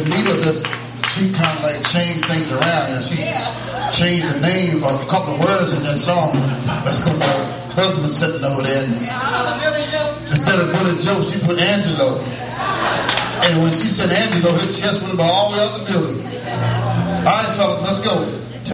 Benita, she kind of like changed things around, and she changed the name of a couple of words in that song. That's because her husband sitting over there. And instead of Billy Joe, she put Angelo. And when she said Angelo, his chest went all the way up the building. All right, fellas, let's go.